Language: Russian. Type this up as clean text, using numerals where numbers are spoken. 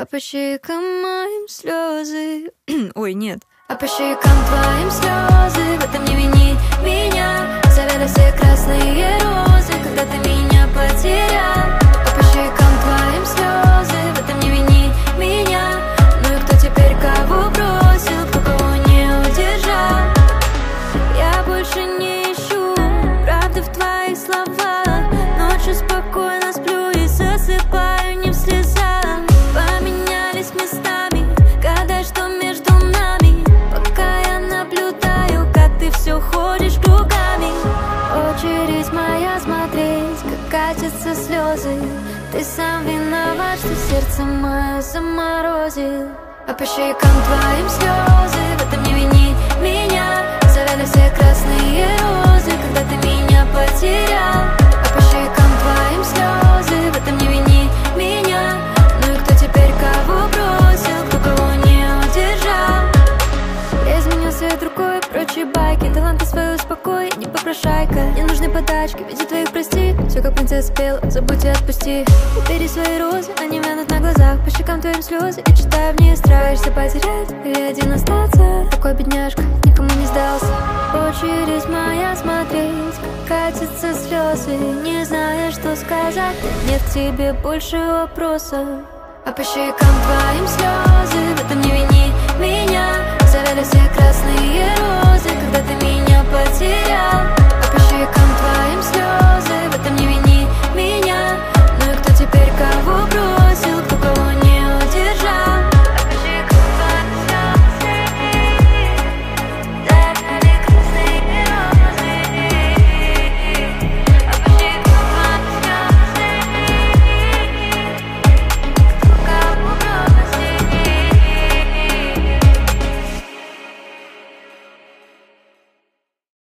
А по щекам моим слезы. Ой, нет. А по щекам твоим слезы. В этом не вини меня. Завяли все красные розы, когда ты меня потерял. А по щекам твоим слезы. В этом не вини меня. Ну и кто теперь кого бросил, кто кого не удержал? Я больше не ищу правды в твоих словах. Ночью спокойно сплю и засыпаю не в слезах. Поменялись местами, гадай, что между нами. Пока я наблюдаю, как ты все ходишь кругами. Очередь моя смотреть, как катятся слезы. Ты сам виноват, что сердце мое заморозил. А по щекам твоим слезы. В этом не вини меня. Завяли все красные розы, когда ты меня потерял. А по щекам твоим слезы. В этом не вини меня. Ну и кто теперь кого бросил, кто кого не удержал? Я изменил свет рукой, прочие байки. Таланты свои успокой, не попрошайка. Не нужны подачки, ведь твоих прости. Все как принцесса пела, забудь и отпусти. Убери свои розы, они вянут на глазах. По щекам твоим слезы, я читаю в ней. Страшишься потерять или один остаться? Такой бедняжка, никому не сдался. Очередь моя смотреть, как катятся слезы. Не зная, что сказать, нет к тебе больше вопросов. А по щекам твоим слезы. В этом не вини меня. Завяли все красные розы, когда ты меня потерял.